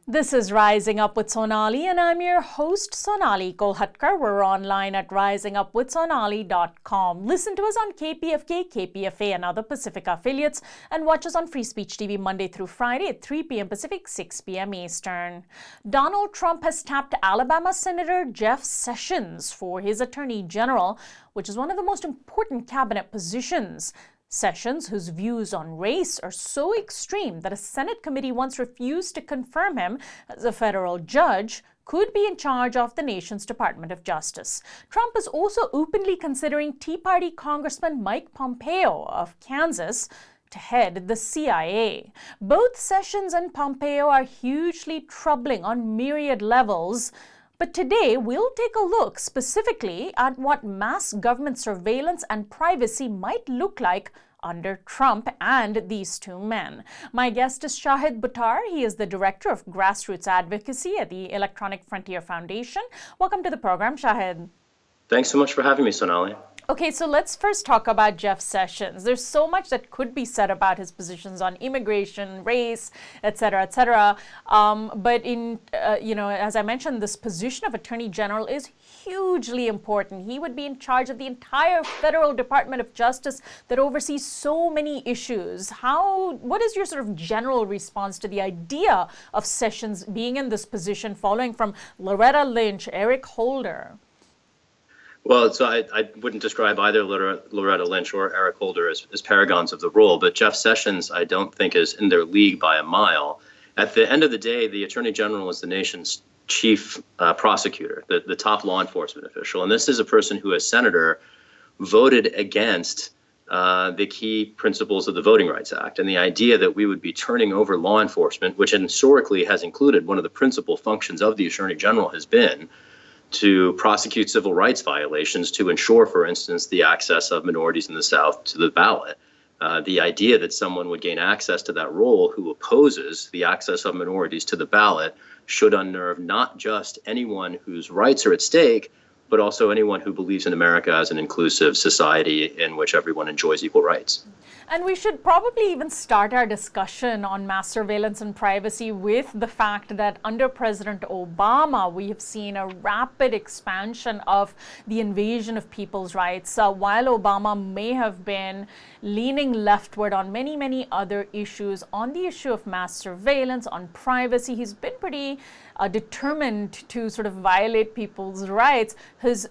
This is Rising Up with Sonali, and I'm your host, Sonali Kolhatkar. We're online at risingupwithsonali.com. Listen to us on KPFK, KPFA, and other Pacifica affiliates, and watch us on Free Speech TV Monday through Friday at 3 p.m. Pacific, 6 p.m. Eastern. Donald Trump has tapped Alabama Senator Jeff Sessions for his Attorney General, which is one of the most important cabinet positions. Sessions, whose views on race are so extreme that a Senate committee once refused to confirm him as a federal judge, could be in charge of the nation's Department of Justice. Trump is also openly considering Tea Party Congressman Mike Pompeo of Kansas to head the CIA. Both Sessions and Pompeo are hugely troubling on myriad levels. But today, we'll take a look specifically at what mass government surveillance and privacy might look like under Trump and these two men. My guest is Shahid Buttar. He is the Director of Grassroots Advocacy at the Electronic Frontier Foundation. Welcome to the program, Shahid. Thanks so much for having me, Sonali. Okay, so let's first talk about Jeff Sessions. There's so much that could be said about his positions on immigration, race, et cetera, et cetera. But as I mentioned, this position of Attorney General is hugely important. He would be in charge of the entire federal Department of Justice that oversees so many issues. What is your sort of general response to the idea of Sessions being in this position, following from Loretta Lynch, Eric Holder? Well, so I wouldn't describe either Loretta Lynch or Eric Holder as paragons of the role, but Jeff Sessions, I don't think, is in their league by a mile. At the end of the day, the Attorney General is the nation's chief prosecutor, the top law enforcement official. And this is a person who, as senator, voted against the key principles of the Voting Rights Act. And the idea that we would be turning over law enforcement, which historically has included one of the principal functions of the Attorney General, has been to prosecute civil rights violations, to ensure, for instance, the access of minorities in the South to the ballot. The idea that someone would gain access to that role who opposes the access of minorities to the ballot should unnerve not just anyone whose rights are at stake, but also anyone who believes in America as an inclusive society in which everyone enjoys equal rights. And we should probably even start our discussion on mass surveillance and privacy with the fact that under President Obama, we have seen a rapid expansion of the invasion of people's rights. While Obama may have been leaning leftward on many, many other issues, on the issue of mass surveillance, on privacy, he's been pretty determined to sort of violate people's rights. His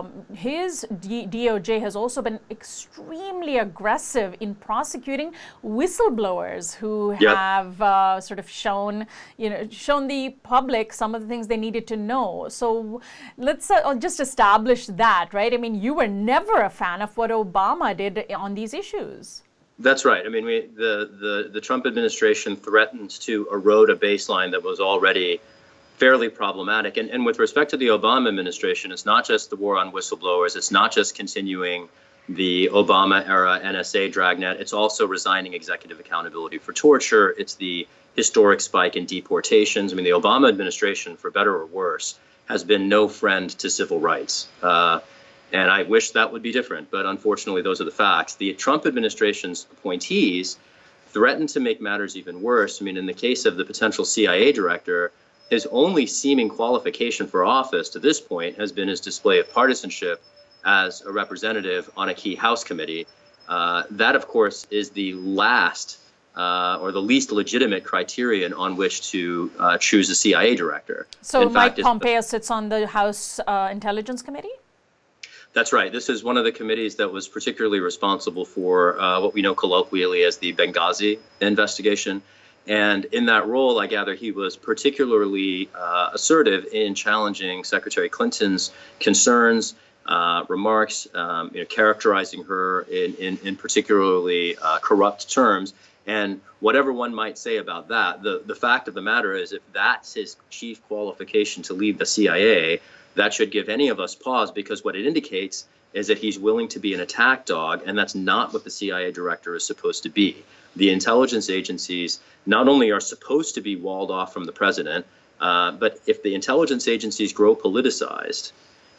DOJ has also been extremely aggressive in prosecuting whistleblowers who have sort of shown the public some of the things they needed to know. So let's just establish that, right? I mean, you were never a fan of what Obama did on these issues. That's right. I mean, the Trump administration threatens to erode a baseline that was already fairly problematic. And with respect to the Obama administration, it's not just the war on whistleblowers. It's not just continuing the Obama-era NSA dragnet. It's also resigning executive accountability for torture. It's the historic spike in deportations. I mean, the Obama administration, for better or worse, has been no friend to civil rights. And I wish that would be different, but unfortunately, those are the facts. The Trump administration's appointees threatened to make matters even worse. I mean, in the case of the potential CIA director, his only seeming qualification for office to this point has been his display of partisanship as a representative on a key House committee. That, of course, is the last or the least legitimate criterion on which to choose a CIA director. So Mike Pompeo sits on the House Intelligence Committee? That's right. This is one of the committees that was particularly responsible for what we know colloquially as the Benghazi investigation. And in that role, I gather he was particularly assertive in challenging Secretary Clinton's concerns, remarks, characterizing her in particularly corrupt terms. And whatever one might say about that, the fact of the matter is, if that's his chief qualification to lead the CIA, that should give any of us pause, because what it indicates is that he's willing to be an attack dog, and that's not what the CIA director is supposed to be. The intelligence agencies not only are supposed to be walled off from the president, but if the intelligence agencies grow politicized,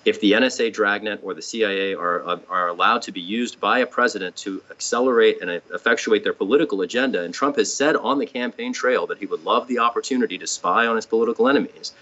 if the NSA, Dragnet, or the CIA are allowed to be used by a president to accelerate and effectuate their political agenda, and Trump has said on the campaign trail that he would love the opportunity to spy on his political enemies,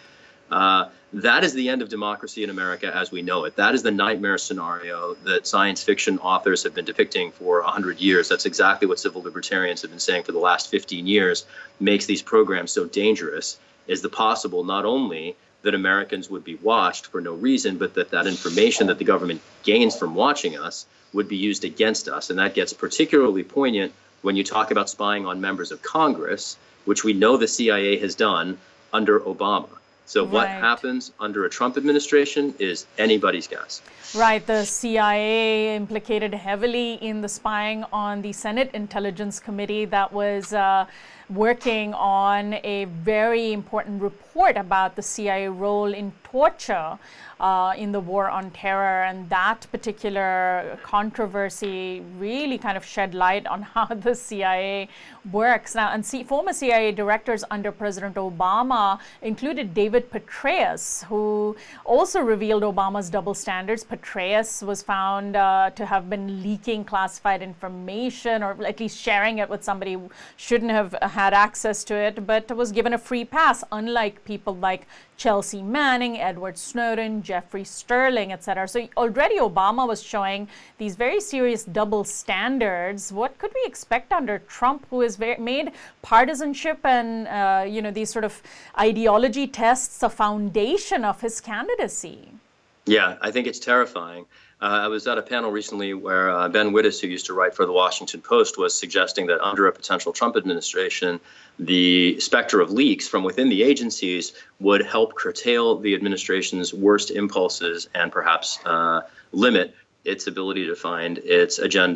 that is the end of democracy in America as we know it. That is the nightmare scenario that science fiction authors have been depicting for 100 years. That's exactly what civil libertarians have been saying for the last 15 years makes these programs so dangerous, is the possible not only that Americans would be watched for no reason, but that information that the government gains from watching us would be used against us. And that gets particularly poignant when you talk about spying on members of Congress, which we know the CIA has done under Obama. So what happens under a Trump administration is anybody's guess. Right. The CIA implicated heavily in the spying on the Senate Intelligence Committee that was working on a very important report about the CIA role in torture in the war on terror. And that particular controversy really kind of shed light on how the CIA works. Now, and former CIA directors under President Obama included David Petraeus, who also revealed Obama's double standards. Petraeus was found to have been leaking classified information, or at least sharing it with somebody who shouldn't have had access to it, but was given a free pass, unlike people like Chelsea Manning, Edward Snowden, Jeffrey Sterling, etc. So already Obama was showing these very serious double standards. What could we expect under Trump, who has made partisanship and these sort of ideology tests a foundation of his candidacy? Yeah, I think it's terrifying. I was at a panel recently where Ben Wittes, who used to write for the Washington Post, was suggesting that under a potential Trump administration, the specter of leaks from within the agencies would help curtail the administration's worst impulses and perhaps limit its ability to find its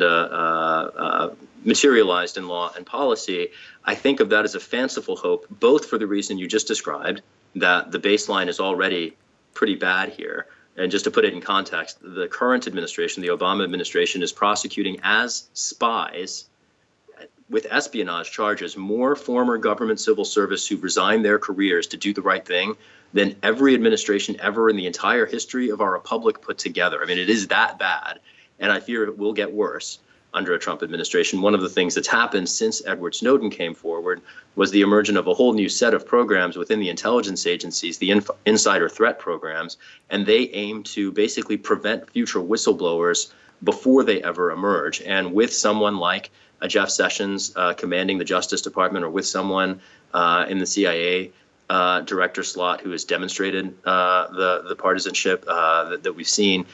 agenda materialized in law and policy. I think of that as a fanciful hope, both for the reason you just described, that the baseline is already pretty bad here. And just to put it in context, the current administration, the Obama administration, is prosecuting as spies with espionage charges more former government civil service who resigned their careers to do the right thing than every administration ever in the entire history of our republic put together. I mean, it is that bad, and I fear it will get worse under a Trump administration. One of the things that's happened since Edward Snowden came forward was the emergence of a whole new set of programs within the intelligence agencies, the insider threat programs, and they aim to basically prevent future whistleblowers before they ever emerge. And with someone like Jeff Sessions commanding the Justice Department, or with someone in the CIA director slot who has demonstrated the partisanship that we've seen,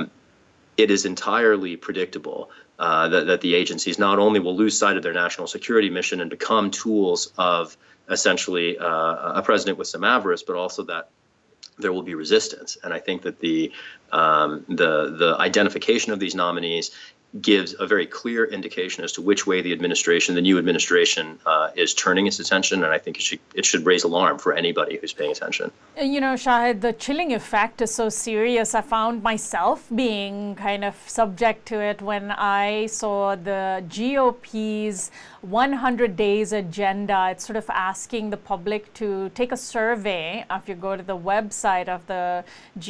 it is entirely predictable that the agencies not only will lose sight of their national security mission and become tools of essentially a president with some avarice, but also that there will be resistance. And I think that the identification of these nominees gives a very clear indication as to which way the new administration is turning its attention, and I think it should raise alarm for anybody who's paying attention. You know, Shahid, the chilling effect is so serious. I found myself being kind of subject to it when I saw the GOP's 100 days agenda. It's sort of asking the public to take a survey. If you go to the website of the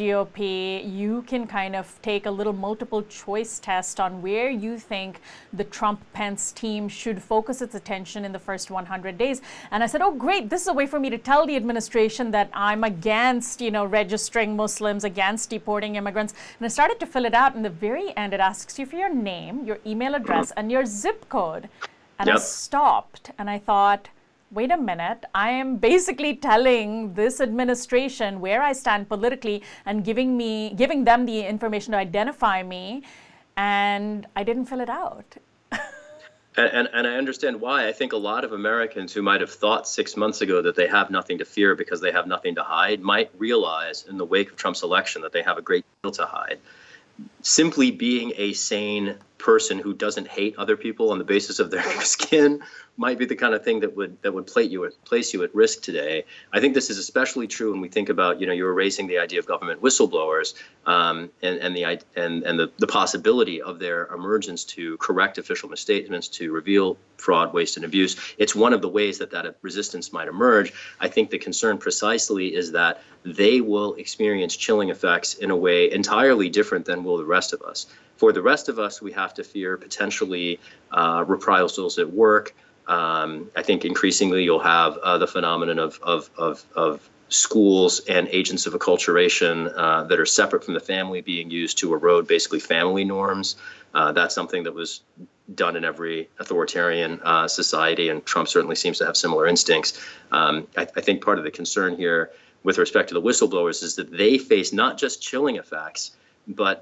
GOP, you can kind of take a little multiple choice test on where you think the Trump-Pence team should focus its attention in the first 100 days. And I said, oh, great, this is a way for me to tell the administration that I'm against, registering Muslims, against deporting immigrants. And I started to fill it out. In the very end, it asks you for your name, your email address, and your zip code. And I stopped and I thought, wait a minute, I am basically telling this administration where I stand politically and giving them the information to identify me, and I didn't fill it out. And I understand why. I think a lot of Americans who might have thought 6 months ago that they have nothing to fear because they have nothing to hide might realize in the wake of Trump's election that they have a great deal to hide. Simply being a sane person who doesn't hate other people on the basis of their skin might be the kind of thing that would place you at risk today. I think this is especially true when we think about, you were raising the idea of government whistleblowers, and the possibility of their emergence to correct official misstatements, to reveal fraud, waste, and abuse. It's one of the ways that resistance might emerge. I think the concern precisely is that they will experience chilling effects in a way entirely different than will the rest of us. For the rest of us, we have to fear potentially reprisals at work. I think increasingly you'll have the phenomenon of schools and agents of acculturation that are separate from the family being used to erode basically family norms. That's something that was done in every authoritarian society, and Trump certainly seems to have similar instincts. I think part of the concern here with respect to the whistleblowers is that they face not just chilling effects, but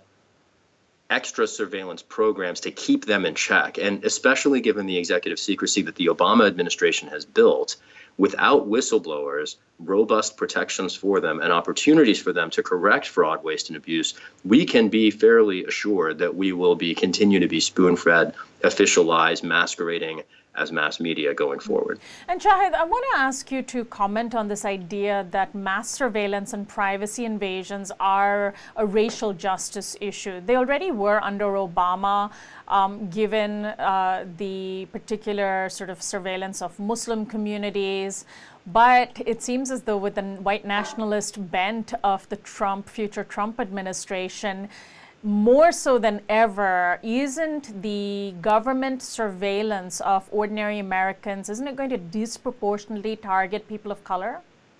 extra surveillance programs to keep them in check. And especially given the executive secrecy that the Obama administration has built, without whistleblowers, robust protections for them and opportunities for them to correct fraud, waste, and abuse, we can be fairly assured that we will continue to be spoon-fed official lies masquerading as mass media going forward. And Shahid, I want to ask you to comment on this idea that mass surveillance and privacy invasions are a racial justice issue. They already were under Obama, given the particular sort of surveillance of Muslim communities. But it seems as though with the white nationalist bent of the future Trump administration, more so than ever, isn't the government surveillance of ordinary Americans, isn't it going to disproportionately target people of color?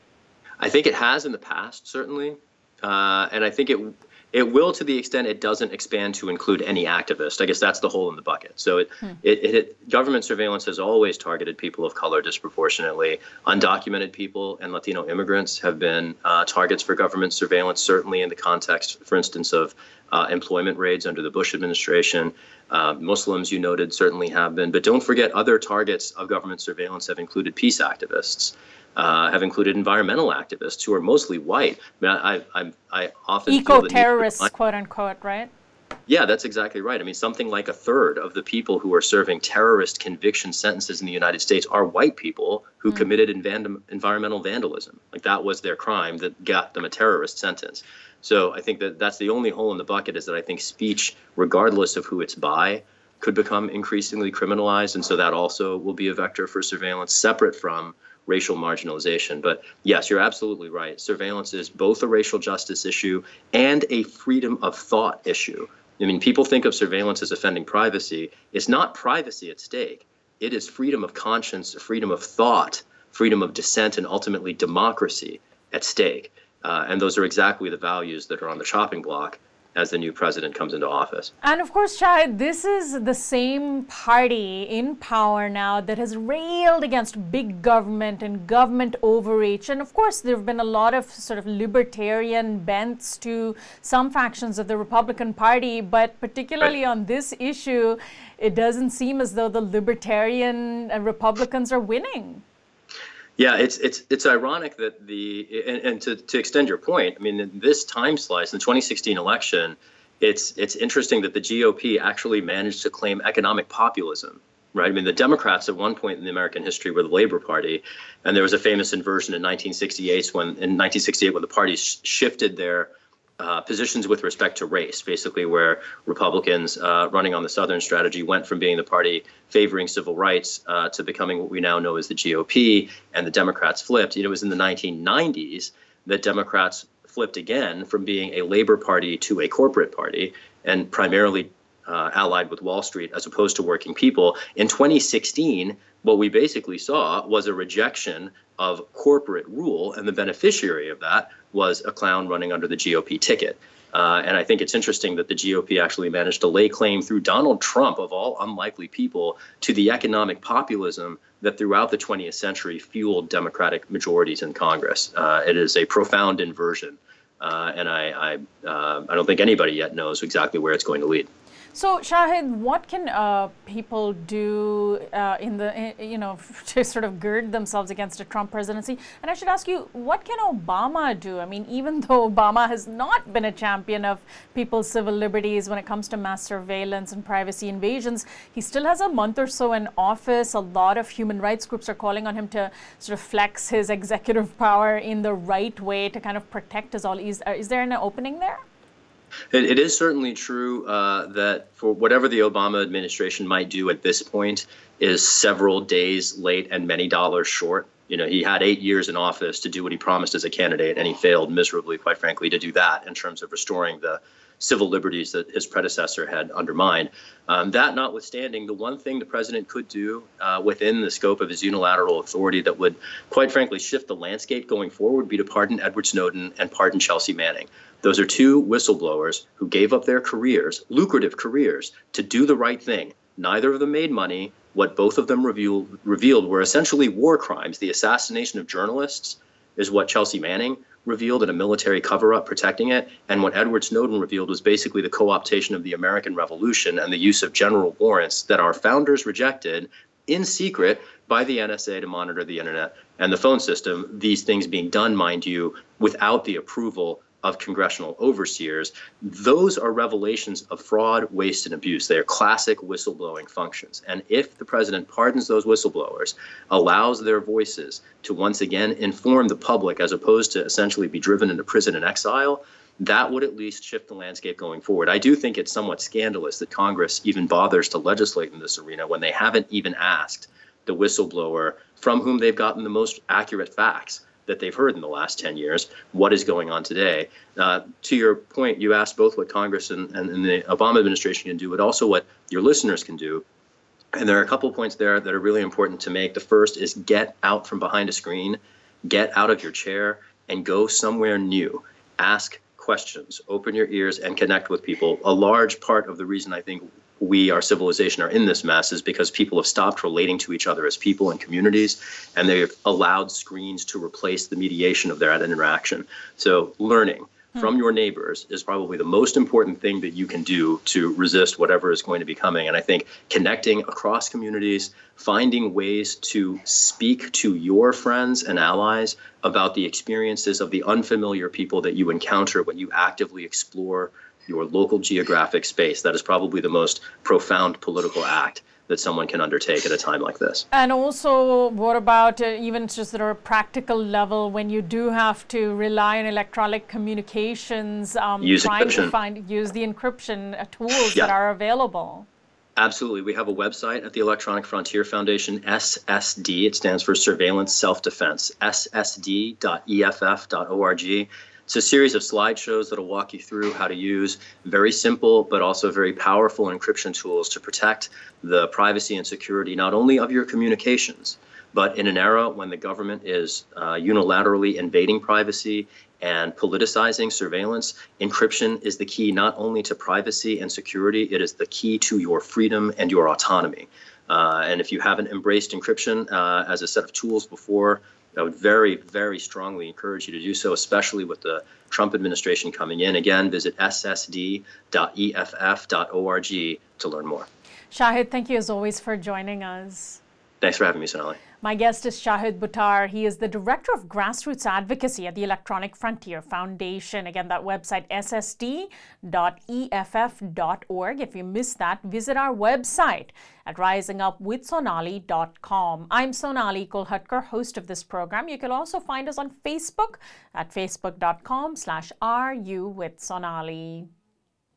I think it has in the past, certainly. And I think it will to the extent it doesn't expand to include any activist. I guess that's the hole in the bucket. So government surveillance has always targeted people of color disproportionately. Undocumented people and Latino immigrants have been targets for government surveillance, certainly in the context, for instance, of employment raids under the Bush administration. Muslims, you noted, certainly have been. But don't forget, other targets of government surveillance have included peace activists, have included environmental activists who are mostly white. I often eco-terrorists, quote unquote, right? Yeah, that's exactly right. I mean, something like a third of the people who are serving terrorist conviction sentences in the United States are white people who committed environmental vandalism. Like, that was their crime that got them a terrorist sentence. So I think that's the only hole in the bucket, is that I think speech, regardless of who it's by, could become increasingly criminalized. And so that also will be a vector for surveillance separate from racial marginalization. But yes, you're absolutely right. Surveillance is both a racial justice issue and a freedom of thought issue. I mean, people think of surveillance as offending privacy. It's not privacy at stake. It is freedom of conscience, freedom of thought, freedom of dissent, and ultimately democracy at stake. And those are exactly the values that are on the chopping block as the new president comes into office. And of course, Shahid, this is the same party in power now that has railed against big government and government overreach. And of course, there have been a lot of sort of libertarian bents to some factions of the Republican Party, but particularly on this issue, it doesn't seem as though the libertarian Republicans are winning. Yeah, it's ironic that and to extend your point, I mean, in this time slice, in the 2016 election, it's interesting that the GOP actually managed to claim economic populism, right? I mean, the Democrats at one point in the American history were the Labor Party, and there was a famous inversion in 1968 when the party shifted their positions with respect to race, basically, where Republicans running on the Southern strategy went from being the party favoring civil rights to becoming what we now know as the GOP, and the Democrats flipped. It was in the 1990s that Democrats flipped again from being a labor party to a corporate party, and primarily allied with Wall Street as opposed to working people. In 2016, what we basically saw was a rejection of corporate rule, and the beneficiary of that was a clown running under the GOP ticket. And I think it's interesting that the GOP actually managed to lay claim through Donald Trump, of all unlikely people, to the economic populism that throughout the 20th century fueled Democratic majorities in Congress. It is a profound inversion, and I don't think anybody yet knows exactly where it's going to lead. So, Shahid, what can people do to sort of gird themselves against a Trump presidency? And I should ask you, what can Obama do? I mean, even though Obama has not been a champion of people's civil liberties when it comes to mass surveillance and privacy invasions, he still has a month or so in office. A lot of human rights groups are calling on him to sort of flex his executive power in the right way to kind of protect us all. Is there an opening there? It is certainly true that for whatever the Obama administration might do at this point is several days late and many dollars short. You know, he had 8 years in office to do what he promised as a candidate, and he failed miserably, quite frankly, to do that in terms of restoring the civil liberties that his predecessor had undermined. That notwithstanding, the one thing the president could do within the scope of his unilateral authority that would, quite frankly, shift the landscape going forward would be to pardon Edward Snowden and pardon Chelsea Manning. Those are two whistleblowers who gave up their careers, lucrative careers, to do the right thing. Neither of them made money. What both of them revealed were essentially war crimes. The assassination of journalists is what Chelsea Manning revealed in a military cover-up protecting it. And what Edward Snowden revealed was basically the co-optation of the American Revolution and the use of general warrants that our founders rejected in secret by the NSA to monitor the internet and the phone system, these things being done, mind you, without the approval of congressional overseers. Those are revelations of fraud, waste, and abuse. They are classic whistleblowing functions. And if the president pardons those whistleblowers, allows their voices to once again inform the public as opposed to essentially be driven into prison and exile, that would at least shift the landscape going forward. I do think it's somewhat scandalous that Congress even bothers to legislate in this arena when they haven't even asked the whistleblower from whom they've gotten the most accurate facts that they've heard in the last 10 years, what is going on today. To your point, you asked both what Congress and the Obama administration can do, but also what your listeners can do. And there are a couple of points there that are really important to make. The first is get out from behind a screen, get out of your chair, and go somewhere new. Ask questions, open your ears, and connect with people. A large part of the reason I think we, our civilization, are in this mess is because people have stopped relating to each other as people and communities, and they've allowed screens to replace the mediation of that interaction. So learning from your neighbors is probably the most important thing that you can do to resist whatever is going to be coming. And I think connecting across communities, finding ways to speak to your friends and allies about the experiences of the unfamiliar people that you encounter when you actively explore your local geographic space. That is probably the most profound political act that someone can undertake at a time like this. And also, what about even just at a practical level when you do have to rely on electronic communications, use trying encryption. to use the encryption tools that are available? Absolutely. We have a website at the Electronic Frontier Foundation, SSD. It stands for Surveillance Self-Defense, ssd.eff.org. It's a series of slideshows that will walk you through how to use very simple but also very powerful encryption tools to protect the privacy and security not only of your communications, but in an era when the government is unilaterally invading privacy and politicizing surveillance, encryption is the key not only to privacy and security, it is the key to your freedom and your autonomy. And if you haven't embraced encryption as a set of tools before, I would very, very strongly encourage you to do so, especially with the Trump administration coming in. Again, visit ssd.eff.org to learn more. Shahid, thank you as always for joining us. Thanks for having me, Sonali. My guest is Shahid Buttar. He is the Director of Grassroots Advocacy at the Electronic Frontier Foundation. Again, that website, ssd.eff.org. If you missed that, visit our website at risingupwithsonali.com. I'm Sonali Kolhatkar, host of this program. You can also find us on Facebook at facebook.com/RU with Sonali.